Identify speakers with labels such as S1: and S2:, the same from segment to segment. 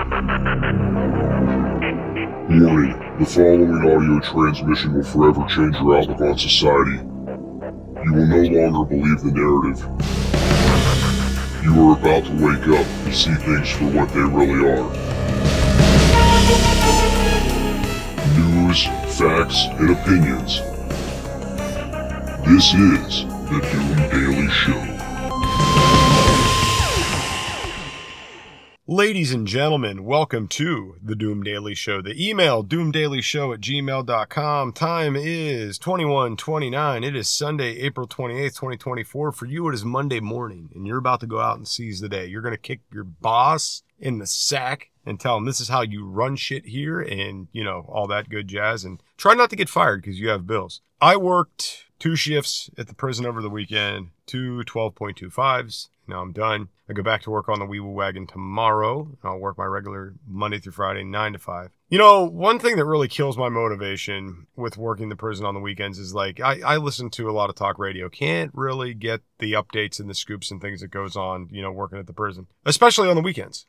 S1: Warning, the following audio transmission will forever change your outlook on society. You will no longer believe the narrative. You are about to wake up and see things for what they really are. News, facts, and opinions. This is the Doom Daily Show.
S2: Ladies and gentlemen, welcome to the Doom Daily Show. The email, doomdailyshow@gmail.com. Time is 21:29. It is Sunday, April 28th, 2024. For you, it is Monday morning, and you're about to go out and seize the day. You're going to kick your boss in the sack and tell him this is how you run shit here and, all that good jazz. And try not to get fired because you have bills. I worked 2 shifts at the prison over the weekend, 2 12.25s. Now I'm done. I go back to work on the Wee Woo Wagon tomorrow. I'll work my regular Monday through Friday, 9 to 5. One thing that really kills my motivation with working the prison on the weekends is I listen to a lot of talk radio. Can't really get the updates and the scoops and things that goes on, working at the prison, especially on the weekends.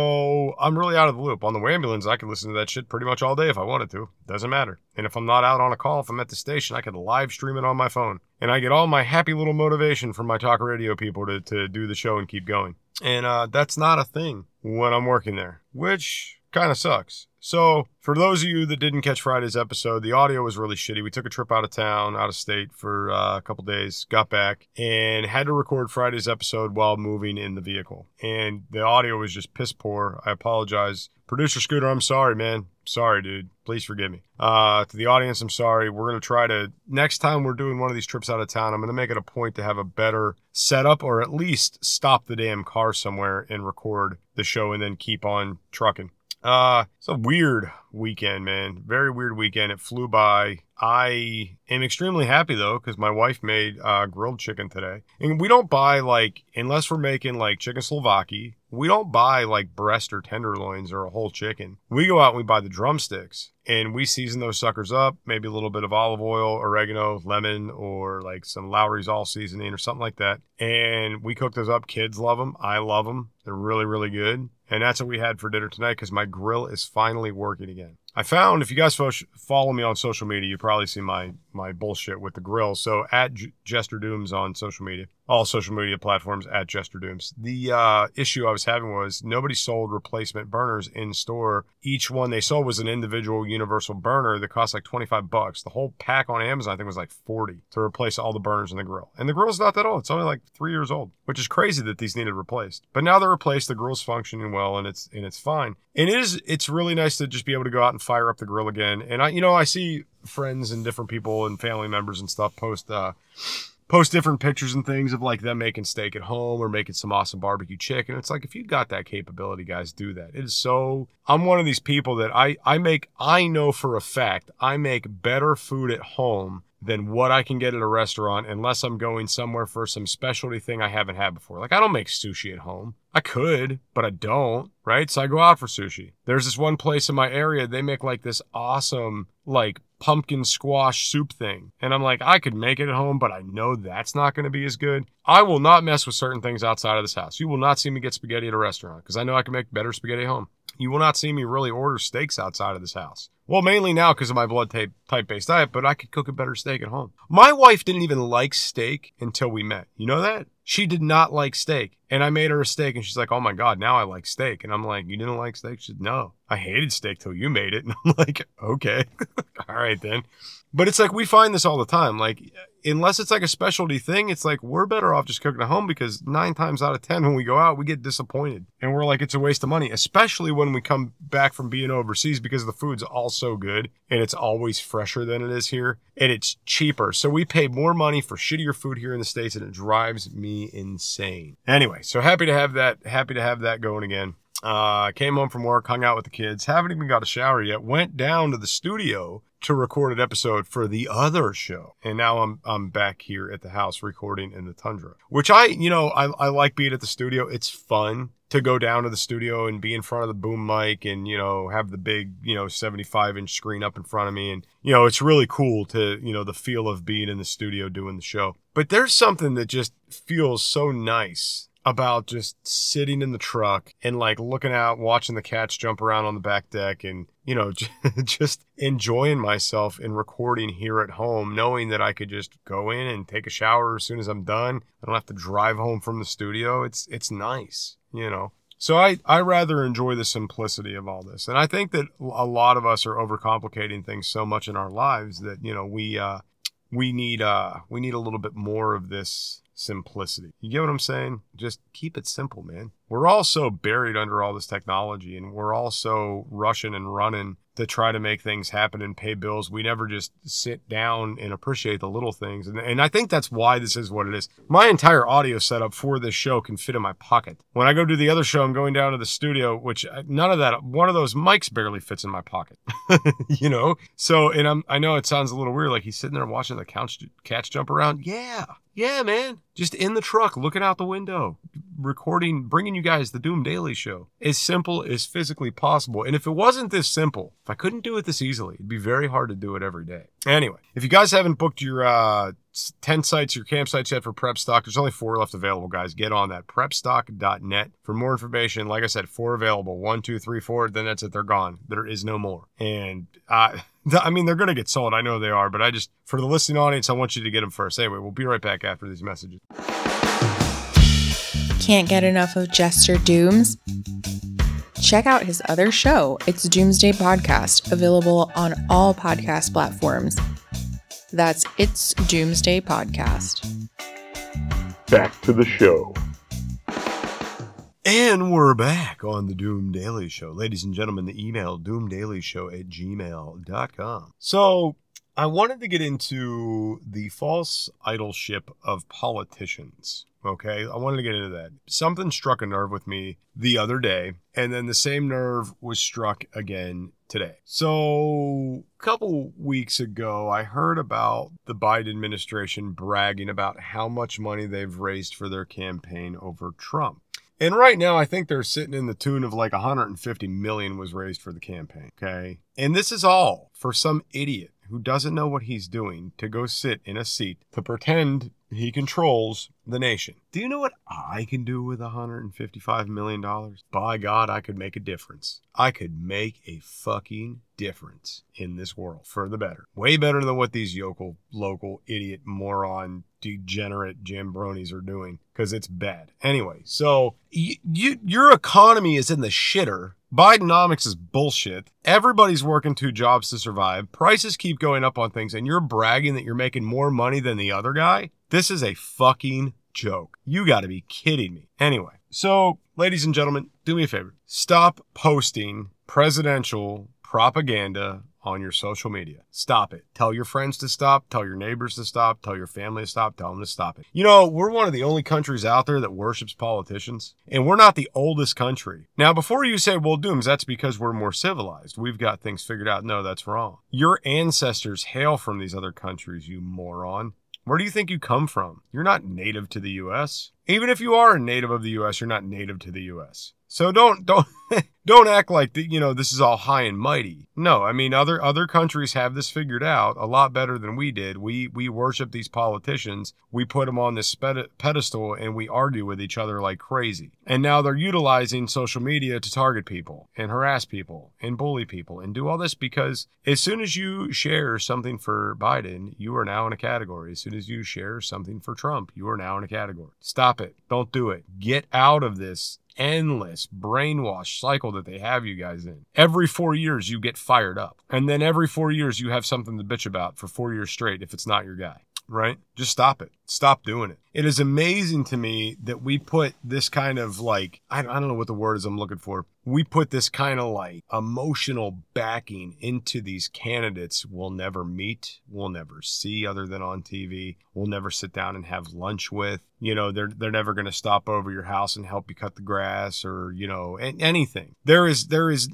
S2: So I'm really out of the loop. On the Wambulance, I can listen to that shit pretty much all day if I wanted to. Doesn't matter. And if I'm not out on a call, if I'm at the station, I can live stream it on my phone. And I get all my happy little motivation from my talk radio people to do the show and keep going. And that's not a thing when I'm working there, which kind of sucks. So for those of you that didn't catch Friday's episode, the audio was really shitty. We took a trip out of town, out of state for a couple days, got back, and had to record Friday's episode while moving in the vehicle. And the audio was just piss poor. I apologize. Producer Scooter, I'm sorry, man. Sorry, dude. Please forgive me. To the audience, I'm sorry. We're going to try to, next time we're doing one of these trips out of town, I'm going to make it a point to have a better setup or at least stop the damn car somewhere and record the show and then keep on trucking. It's a weird weekend, man. Very weird weekend. It flew by. I am extremely happy, though, because my wife made grilled chicken today. And we don't buy, unless we're making, chicken Slovakia, we don't buy, breast or tenderloins or a whole chicken. We go out and we buy the drumsticks. And we season those suckers up, maybe a little bit of olive oil, oregano, lemon, or, some Lowry's All Seasoning or something like that. And we cook those up. Kids love them. I love them. They're really, really good. And that's what we had for dinner tonight because my grill is finally working again. I found, if you guys follow me on social media, you probably see my bullshit with the grill. So at Jester Dooms on social media, all social media platforms at Jester Dooms. The issue I was having was nobody sold replacement burners in store. Each one they sold was an individual universal burner that cost $25. The whole pack on Amazon, I think, was $40 to replace all the burners in the grill. And the grill's not that old. It's only 3 years old, which is crazy that these needed replaced. But now they're replaced. The grill's functioning well, and it's fine. And it's really nice to just be able to go out and fire up the grill again. And I see friends and different people and family members and stuff post different pictures and things of them making steak at home or making some awesome barbecue chicken. It's if you got that capability, guys, do that. It is so, I'm one of these people that I know for a fact I make better food at home than what I can get at a restaurant unless I'm going somewhere for some specialty thing I haven't had before. I don't make sushi at home. I could, but I don't, right? So I go out for sushi. There's this one place in my area, they make this awesome, pumpkin squash soup thing. And I'm I could make it at home, but I know that's not going to be as good. I will not mess with certain things outside of this house. You will not see me get spaghetti at a restaurant because I know I can make better spaghetti at home. You will not see me really order steaks outside of this house. Well, mainly now because of my blood type-based diet, but I could cook a better steak at home. My wife didn't even like steak until we met. You know that? She did not like steak. And I made her a steak, and she's like, oh, my God, now I like steak. And I'm like, you didn't like steak? She said, no. I hated steak till you made it. And I'm like, okay. All right, then. But it's we find this all the time. Unless it's a specialty thing, it's we're better off just cooking at home because 9 times out of 10 when we go out, we get disappointed. And we're it's a waste of money, especially when we come back from being overseas because the food's all so good and it's always fresher than it is here and it's cheaper. So we pay more money for shittier food here in the States and it drives me insane. Anyway, so happy to have that going again. Came home from work, hung out with the kids, haven't even got a shower yet, went down to the studio to record an episode for the other show. And now I'm back here at the house recording in the Tundra, which I like being at the studio. It's fun to go down to the studio and be in front of the boom mic and, have the big, 75-inch screen up in front of me. And, it's really cool to, the feel of being in the studio doing the show. But there's something that just feels so nice about just sitting in the truck and like looking out, watching the cats jump around on the back deck and, you know, just enjoying myself and recording here at home, knowing that I could just go in and take a shower as soon as I'm done. I don't have to drive home from the studio. It's nice, you know. So I rather enjoy the simplicity of all this. And I think that a lot of us are overcomplicating things so much in our lives that, you know, we need a little bit more of this simplicity. You get what I'm saying? Just keep it simple, man. We're all so buried under all this technology, and we're all so rushing and running to try to make things happen and pay bills. We never just sit down and appreciate the little things. And I think that's why this is what it is. My entire audio setup for this show can fit in my pocket. When I go do the other show, I'm going down to the studio, which none of that, one of those mics barely fits in my pocket, you know? So, and I know it sounds a little weird, like he's sitting there watching the cats jump around. Yeah, man. Just in the truck, looking out the window, recording, bringing you guys the Doom Daily Show. As simple as physically possible. And if it wasn't this simple, if I couldn't do it this easily, it'd be very hard to do it every day. Anyway, if you guys haven't booked your tent sites, your campsites yet for Prep Stock, there's only 4 left available, guys. Get on that. Prepstock.net for more information. Like I said, 4 available. 1, 2, 3, 4. Then that's it. They're gone. There is no more. And I mean, they're going to get sold. I know they are. But for the listening audience, I want you to get them first. Anyway, we'll be right back after these messages.
S3: Can't get enough of Jester Dooms? Check out his other show. It's Doomsday Podcast, available on all podcast platforms. That's It's Doomsday Podcast.
S1: Back to the show.
S2: And we're back on the Doom Daily Show. Ladies and gentlemen, the email doomdailyshow@gmail.com. So I wanted to get into the false idolship of politicians. Okay, I wanted to get into that. Something struck a nerve with me the other day, and then the same nerve was struck again today. So a couple weeks ago, I heard about the Biden administration bragging about how much money they've raised for their campaign over Trump. And right now, I think they're sitting in the tune of like $150 million was raised for the campaign. Okay, and this is all for some idiot who doesn't know what he's doing to go sit in a seat to pretend he controls the nation. Do you know what I can do with $155 million? By God, I could make a difference. I could make a fucking difference in this world for the better. Way better than what these local idiot moron degenerate jambronis are doing, because it's bad. Anyway, so your economy is in the shitter. Bidenomics is bullshit. Everybody's working 2 jobs to survive. Prices keep going up on things, and you're bragging that you're making more money than the other guy? This is a fucking joke. You got to be kidding me. Anyway, so ladies and gentlemen, do me a favor. Stop posting presidential propaganda on your social media. Stop it. Tell your friends to stop. Tell your neighbors to stop. Tell your family to stop. Tell them to stop it. You know, we're one of the only countries out there that worships politicians, and we're not the oldest country. Now, before you say, well, Dooms, that's because we're more civilized. We've got things figured out. No, that's wrong. Your ancestors hail from these other countries, you moron. Where do you think you come from? You're not native to the U.S. Even if you are a native of the U.S., you're not native to the U.S. So don't act like this is all high and mighty. No, I mean other countries have this figured out a lot better than we did. We worship these politicians. We put them on this pedestal and we argue with each other like crazy. And now they're utilizing social media to target people and harass people and bully people and do all this because as soon as you share something for Biden, you are now in a category. As soon as you share something for Trump, you are now in a category. Stop it. Don't do it. Get out of this endless brainwash cycle that they have you guys in. Every 4 years you get fired up. And then every 4 years you have something to bitch about for 4 years straight if it's not your guy. Right? Just stop it. Stop doing it. It is amazing to me that we put this kind of like, I don't know what the word is I'm looking for. We put this kind of like emotional backing into these candidates we'll never meet, we'll never see other than on TV, we'll never sit down and have lunch with. You know, they're never going to stop over your house and help you cut the grass or, you know, anything. There's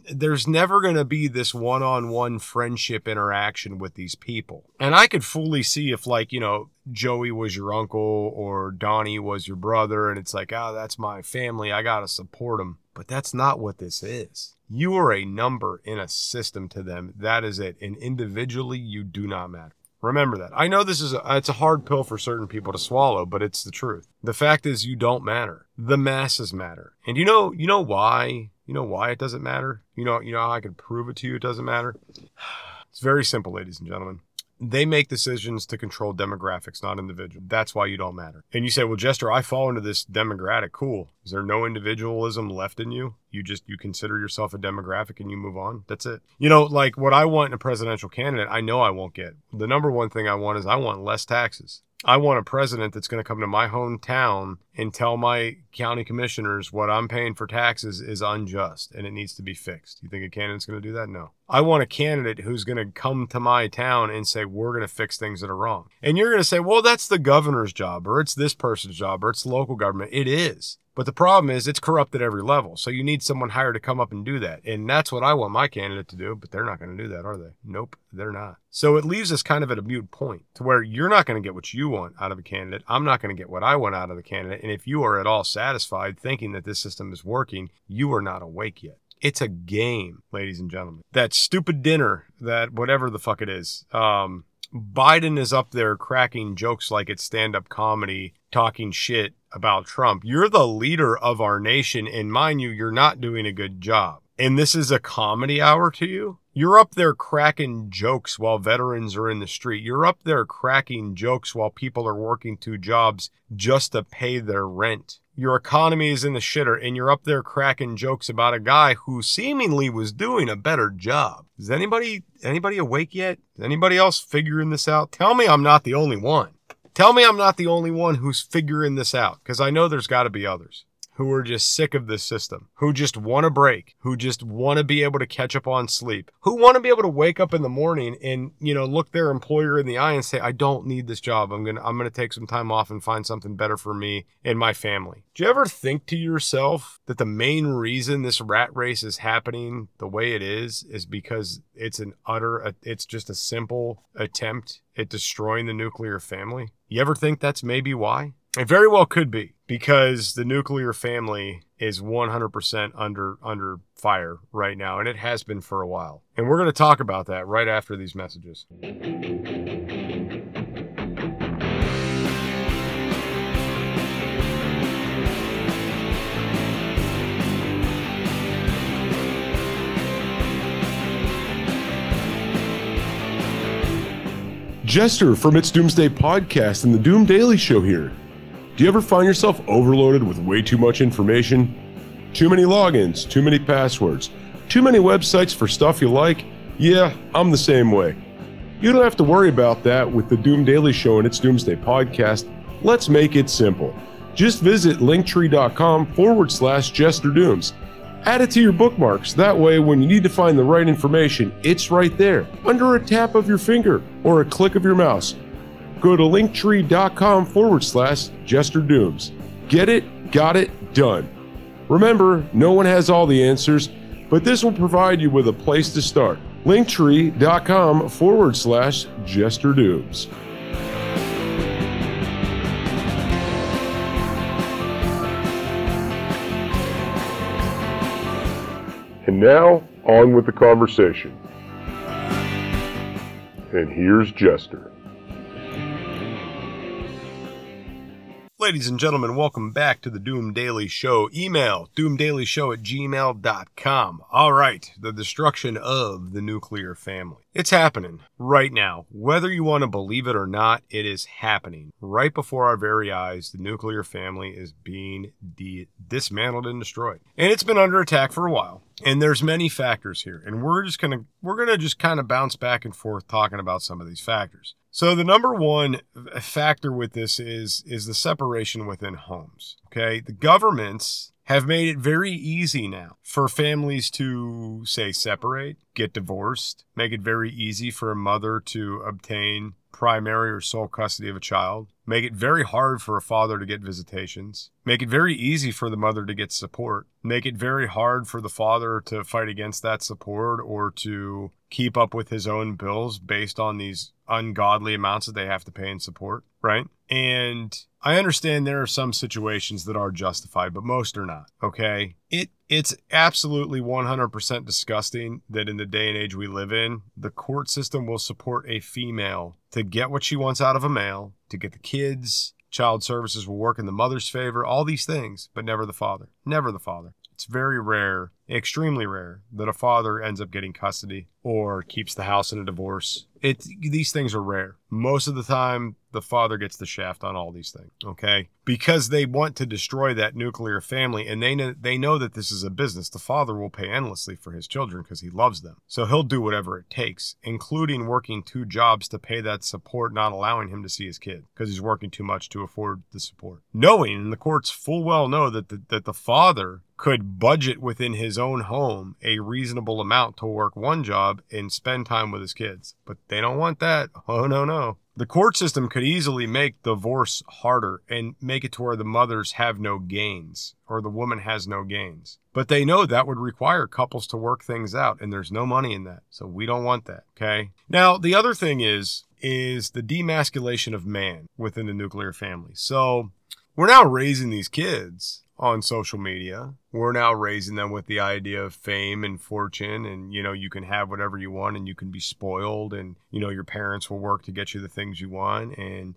S2: never going to be this one-on-one friendship interaction with these people. And I could fully see if like, you know, Joey was your uncle or Donnie was your brother and it's like, oh, that's my family, I gotta support them. But that's not what this is. You are a number in a system to them. That is it. And individually, you do not matter. Remember that. I know it's a hard pill for certain people to swallow, but it's the truth. The fact is you don't matter. The masses matter. And you know why? You know why it doesn't matter? You know how I can prove it to you it doesn't matter? It's very simple, ladies and gentlemen. They make decisions to control demographics, not individuals. That's why you don't matter. And you say, well, Jester, I fall into this demographic. Cool. Is there no individualism left in you? You consider yourself a demographic and you move on. That's it. Like what I want in a presidential candidate, I know I won't get. The number one thing I want is I want less taxes. I want a president that's going to come to my hometown and tell my county commissioners what I'm paying for taxes is unjust and it needs to be fixed. You think a candidate's going to do that? No. I want a candidate who's going to come to my town and say, we're going to fix things that are wrong. And you're going to say, well, that's the governor's job, or it's this person's job, or it's local government. It is. But the problem is it's corrupt at every level. So you need someone hired to come up and do that. And that's what I want my candidate to do. But they're not going to do that, are they? Nope, they're not. So it leaves us kind of at a mute point to where you're not going to get what you want out of a candidate. I'm not going to get what I want out of the candidate. And if you are at all satisfied thinking that this system is working, you are not awake yet. It's a game, ladies and gentlemen. That stupid dinner, that whatever the fuck it is, Biden is up there cracking jokes like it's stand-up comedy, talking shit about Trump. You're the leader of our nation, and mind you, you're not doing a good job. And this is a comedy hour to you? You're up there cracking jokes while veterans are in the street. You're up there cracking jokes while people are working 2 jobs just to pay their rent. Your economy is in the shitter, and you're up there cracking jokes about a guy who seemingly was doing a better job. Is anybody awake yet? Is anybody else figuring this out? Tell me I'm not the only one. Tell me I'm not the only one who's figuring this out, because I know there's got to be others who are just sick of this system, who just want a break, who just want to be able to catch up on sleep, who want to be able to wake up in the morning and, look their employer in the eye and say, I don't need this job. I'm going to take some time off and find something better for me and my family. Do you ever think to yourself that the main reason this rat race is happening the way it is because it's just a simple attempt at destroying the nuclear family? You ever think that's maybe why? It very well could be, because the nuclear family is 100% under fire right now, and it has been for a while. And we're going to talk about that right after these messages.
S1: Jester from It's Doomsday Podcast and the Doom Daily Show here. Do you ever find yourself overloaded with way too much information? Too many logins, too many passwords, too many websites for stuff you like? Yeah, I'm the same way. You don't have to worry about that with the Doom Daily Show and It's Doomsday Podcast. Let's make it simple. Just visit linktree.com/JesterDooms. Add it to your bookmarks. That way, when you need to find the right information, it's right there, under a tap of your finger or a click of your mouse. Go to linktree.com/JesterDooms. Get it, got it, done. Remember, no one has all the answers, but this will provide you with a place to start. linktree.com/JesterDooms. And now, on with the conversation. And here's Jester.
S2: Ladies and gentlemen, welcome back to the Doom Daily Show. Email, doomdailyshow@gmail.com. All right, the destruction of the nuclear family. It's happening right now. Whether you want to believe it or not, it is happening. Right before our very eyes, the nuclear family is being dismantled and destroyed. And it's been under attack for a while. And there's many factors here. And we're going to just kind of bounce back and forth talking about some of these factors. So the number one factor with this is the separation within homes. Okay. The governments have made it very easy now for families to, say, separate, get divorced, make it very easy for a mother to obtain primary or sole custody of a child, make it very hard for a father to get visitations, make it very easy for the mother to get support, make it very hard for the father to fight against that support or to keep up with his own bills based on these ungodly amounts that they have to pay in support, right? And I understand there are some situations that are justified, but most are not, okay? It's absolutely 100% disgusting that in the day and age we live in, the court system will support a female to get what she wants out of a male, to get the kids. Child services will work in the mother's favor, all these things, but never the father. Never the father. It's very rare, extremely rare, that a father ends up getting custody or keeps the house in a divorce. These things are rare. Most of the time, the father gets the shaft on all these things, okay? Because they want to destroy that nuclear family, and they know that this is a business. The father will pay endlessly for his children because he loves them. So he'll do whatever it takes, including working 2 jobs to pay that support, not allowing him to see his kid because he's working too much to afford the support. Knowing, and the courts full well know that the father could budget within his own home a reasonable amount to work 1 job and spend time with his kids. But they don't want that. Oh, no. The court system could easily make divorce harder and make it to where the mothers have no gains or the woman has no gains. But they know that would require couples to work things out, and there's no money in that. So we don't want that, okay? Now, the other thing is the demasculation of man within the nuclear family. So we're now raising these kids on social media. We're now raising them with the idea of fame and fortune, and you can have whatever you want, and you can be spoiled, and your parents will work to get you the things you want, and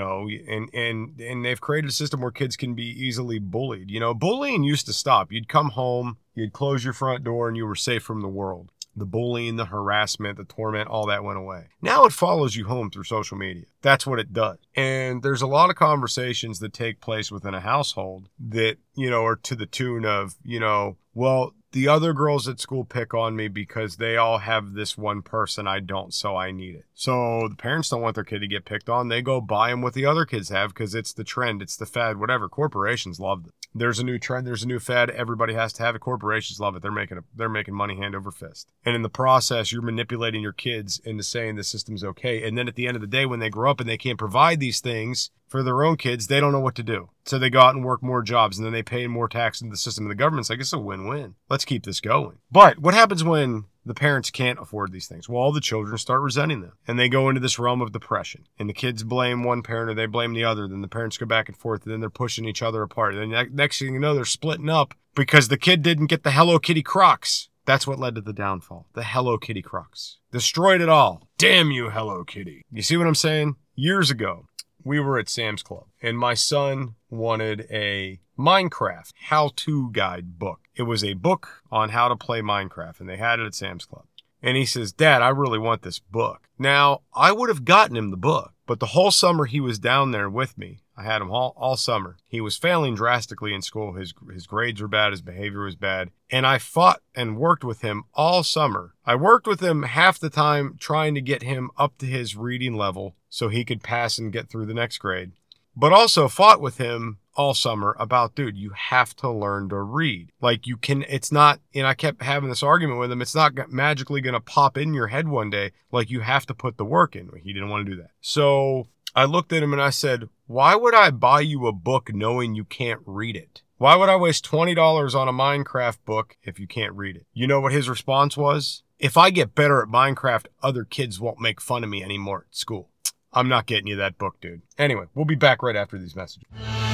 S2: and they've created a system where kids can be easily bullied. Bullying used to stop. You'd come home, you'd close your front door, and you were safe from the world. The bullying, the harassment, the torment, all that went away. Now it follows you home through social media. That's what it does. And there's a lot of conversations that take place within a household that, are to the tune of, well, the other girls at school pick on me because they all have this one person I don't, so I need it. So the parents don't want their kid to get picked on. They go buy them what the other kids have because it's the trend, it's the fad, whatever. Corporations love them. There's a new trend, there's a new fad, everybody has to have it. Corporations love it. They're making money hand over fist. And in the process, you're manipulating your kids into saying the system's okay. And then at the end of the day, when they grow up and they can't provide these things for their own kids, they don't know what to do. So they go out and work more jobs, and then they pay more tax into the system. And the government's like, it's a win-win. Let's keep this going. But what happens when the parents can't afford these things? Well, all the children start resenting them, and they go into this realm of depression. And the kids blame one parent or they blame the other. Then the parents go back and forth, and then they're pushing each other apart. And then next thing you know, they're splitting up because the kid didn't get the Hello Kitty Crocs. That's what led to the downfall. The Hello Kitty Crocs. Destroyed it all. Damn you, Hello Kitty. You see what I'm saying? Years ago, we were at Sam's Club, and my son wanted a Minecraft how-to guide book. It was a book on how to play Minecraft, and they had it at Sam's Club. And he says, Dad, I really want this book. Now, I would have gotten him the book, but the whole summer he was down there with me. I had him all summer. He was failing drastically in school. His grades were bad. His behavior was bad. And I fought and worked with him all summer. I worked with him half the time trying to get him up to his reading level so he could pass and get through the next grade. But also fought with him all summer about, dude, you have to learn to read. Like it's not, and I kept having this argument with him, it's not magically going to pop in your head one day. Like you have to put the work in. He didn't want to do that. So I looked at him and I said, why would I buy you a book knowing you can't read it? Why would I waste $20 on a Minecraft book if you can't read it? You know what his response was? If I get better at Minecraft, other kids won't make fun of me anymore at school. I'm not getting you that book, dude. Anyway, we'll be back right after these messages.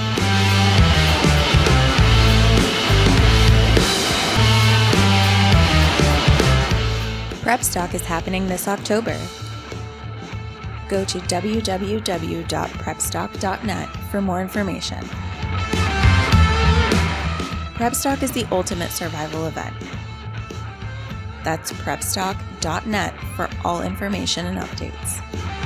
S3: Prep Stock is happening this October. Go to www.prepstock.net for more information. Prep Stock is the ultimate survival event. That's prepstock.net for all information and updates.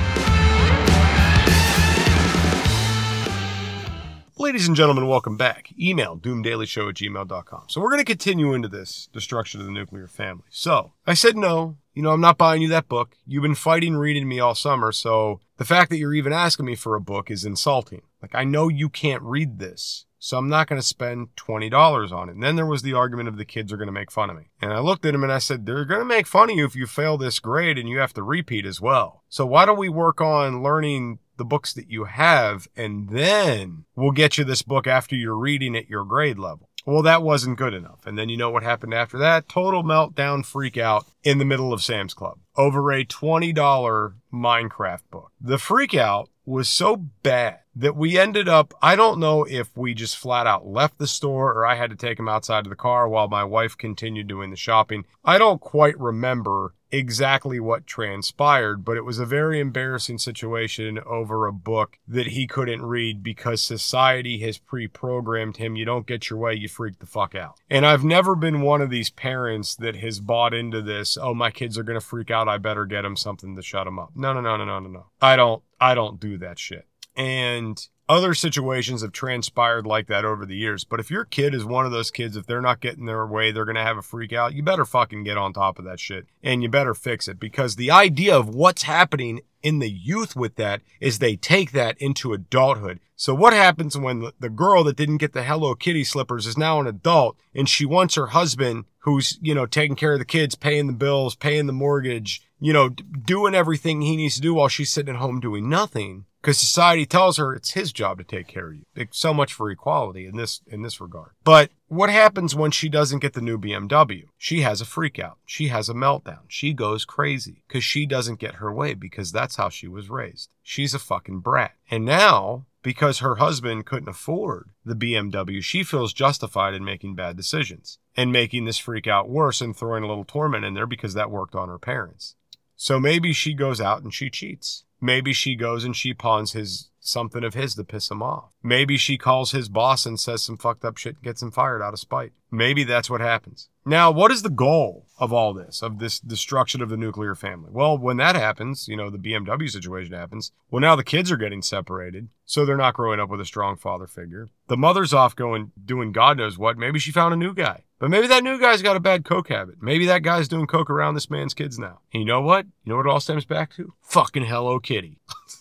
S2: Ladies and gentlemen, welcome back. Email doomdailyshow@gmail.com. So we're going to continue into this destruction of the nuclear family. So I said no. I'm not buying you that book. You've been fighting reading me all summer, so the fact that you're even asking me for a book is insulting. Like, I know you can't read this, so I'm not going to spend $20 on it. And then there was the argument of the kids are going to make fun of me. And I looked at him and I said, they're going to make fun of you if you fail this grade and you have to repeat as well. So why don't we work on learning the books that you have, and then we'll get you this book after you're reading at your grade level. Well, that wasn't good enough. And then you know what happened after that? Total meltdown, freak out in the middle of Sam's Club over a $20 Minecraft book. The freak out was so bad that we ended up, I don't know if we just flat out left the store or I had to take him outside of the car while my wife continued doing the shopping. I don't quite remember exactly what transpired, but it was a very embarrassing situation over a book that he couldn't read because society has pre-programmed him. You don't get your way, you freak the fuck out. And I've never been one of these parents that has bought into this, oh, my kids are going to freak out, I better get them something to shut them up. No. I don't do that shit. And other situations have transpired like that over the years. But if your kid is one of those kids, if they're not getting their way, they're going to have a freak out, you better fucking get on top of that shit. And you better fix it. Because the idea of what's happening in the youth with that is they take that into adulthood. So what happens when the girl that didn't get the Hello Kitty slippers is now an adult and she wants her husband who's, taking care of the kids, paying the bills, paying the mortgage, doing everything he needs to do while she's sitting at home doing nothing? Because society tells her it's his job to take care of you. So much for equality in this regard. But what happens when she doesn't get the new BMW? She has a freak out. She has a meltdown. She goes crazy because she doesn't get her way because that's how she was raised. She's a fucking brat. And now, because her husband couldn't afford the BMW, she feels justified in making bad decisions and making this freak out worse and throwing a little torment in there because that worked on her parents. So maybe she goes out and she cheats. Maybe she goes and she pawns something of his to piss him off. Maybe she calls his boss and says some fucked up shit and gets him fired out of spite. Maybe that's what happens. Now, what is the goal of all this, of this destruction of the nuclear family? Well, when that happens, the BMW situation happens, well, now the kids are getting separated, so they're not growing up with a strong father figure. The mother's off doing God knows what. Maybe she found a new guy. But maybe that new guy's got a bad coke habit. Maybe that guy's doing coke around this man's kids now. And you know what? You know what it all stems back to? Fucking Hello Kitty.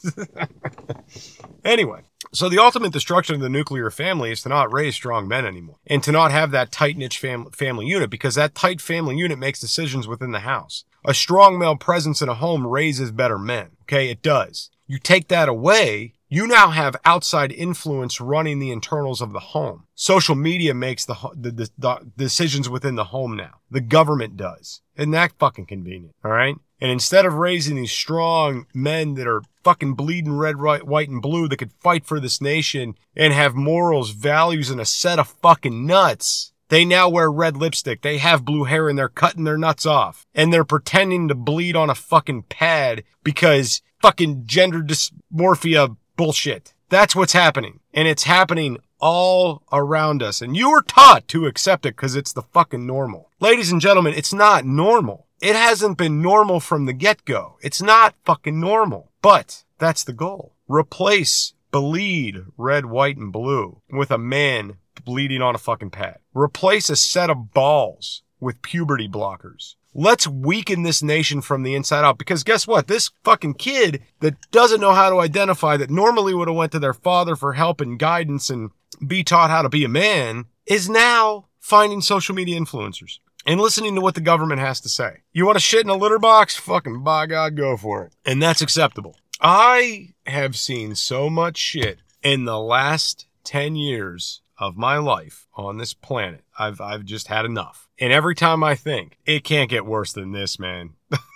S2: Anyway, so the ultimate destruction of the nuclear family is to not raise strong men anymore and to not have that tight-knit family unit, because that tight family unit makes decisions within the house. A strong male presence in a home raises better men. Okay, it does. You take that away, you now have outside influence running the internals of the home. Social media makes the decisions within the home now. The government does. Isn't that fucking convenient? All right? And instead of raising these strong men that are fucking bleeding red, white, and blue that could fight for this nation and have morals, values, and a set of fucking nuts, they now wear red lipstick. They have blue hair and they're cutting their nuts off. And they're pretending to bleed on a fucking pad because fucking gender dysmorphia bullshit. That's what's happening. And it's happening all around us. And you were taught to accept it because it's the fucking normal. Ladies and gentlemen, it's not normal. It hasn't been normal from the get-go. It's not fucking normal. But that's the goal. Replace bleed red, white, and blue with a man bleeding on a fucking pad. Replace a set of balls with puberty blockers. Let's weaken this nation from the inside out, because guess what? This fucking kid that doesn't know how to identify, that normally would have went to their father for help and guidance and be taught how to be a man, is now finding social media influencers and listening to what the government has to say. You want to shit in a litter box? Fucking by God, go for it. And that's acceptable. I have seen so much shit in the last 10 years of my life on this planet. I've just had enough. And every time I think, it can't get worse than this, man.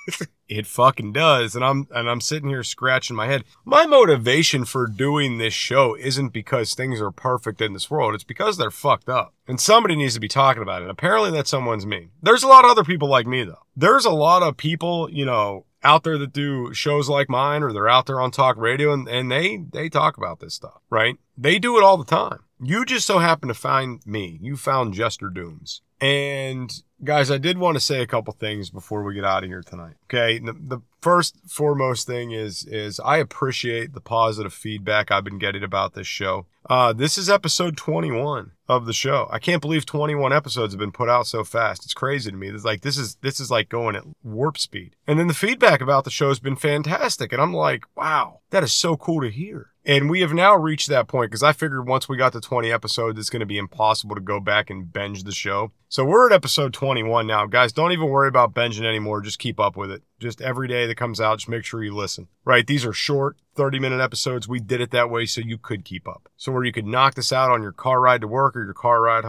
S2: It fucking does. And I'm sitting here scratching my head. My motivation for doing this show isn't because things are perfect in this world. It's because they're fucked up. And somebody needs to be talking about it. Apparently that someone's me. There's a lot of other people like me, though. There's a lot of people, out there that do shows like mine, or they're out there on talk radio, and they talk about this stuff, right? They do it all the time. You just so happen to find me. You found Jester Dooms. And guys, I did want to say a couple things before we get out of here tonight. Okay, the first foremost thing is I appreciate the positive feedback I've been getting about this show. This is episode 21 of the show. I can't believe 21 episodes have been put out so fast. It's crazy to me. It's like this is like going at warp speed. And then the feedback about the show has been fantastic. And I'm like, wow, that is so cool to hear. And we have now reached that point, because I figured once we got to 20 episodes, it's going to be impossible to go back and binge the show. So we're at episode 21 now. Guys, don't even worry about binging anymore. Just keep up with it. Just every day that comes out, just make sure you listen. Right? These are short, 30-minute episodes. We did it that way so you could keep up. So where you could knock this out on your car ride to work or your car ride home,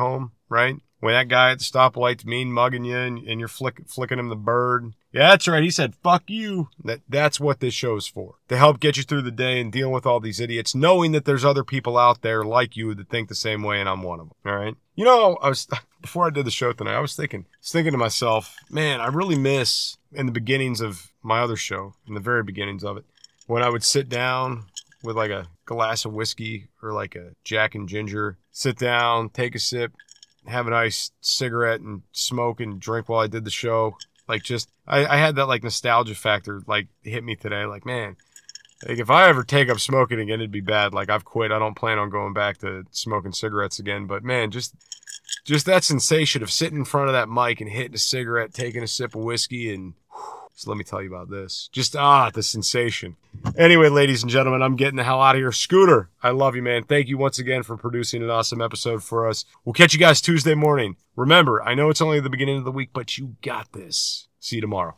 S2: right? When that guy at the stoplight's mean mugging you and you're flicking him the bird. Yeah, that's right. He said, fuck you. That's what this show's for. To help get you through the day and dealing with all these idiots, knowing that there's other people out there like you that think the same way, and I'm one of them. All right? You know, before I did the show tonight, I was thinking to myself, man, I really miss in the beginnings of my other show, in the very beginnings of it, when I would sit down with like a glass of whiskey or like a Jack and Ginger, sit down, take a sip, have a nice cigarette and smoke and drink while I did the show. Like just, I had that like nostalgia factor like hit me today. Like, man, like if I ever take up smoking again, it'd be bad. Like I've quit. I don't plan on going back to smoking cigarettes again. But man, just that sensation of sitting in front of that mic and hitting a cigarette, taking a sip of whiskey, and so let me tell you about this. Just, the sensation. Anyway, ladies and gentlemen, I'm getting the hell out of here. Scooter, I love you, man. Thank you once again for producing an awesome episode for us. We'll catch you guys Tuesday morning. Remember, I know it's only the beginning of the week, but you got this. See you tomorrow.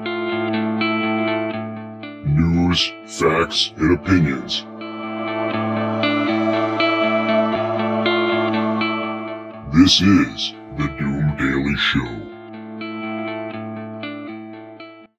S1: News, facts, and opinions. This is the Doom Daily Show.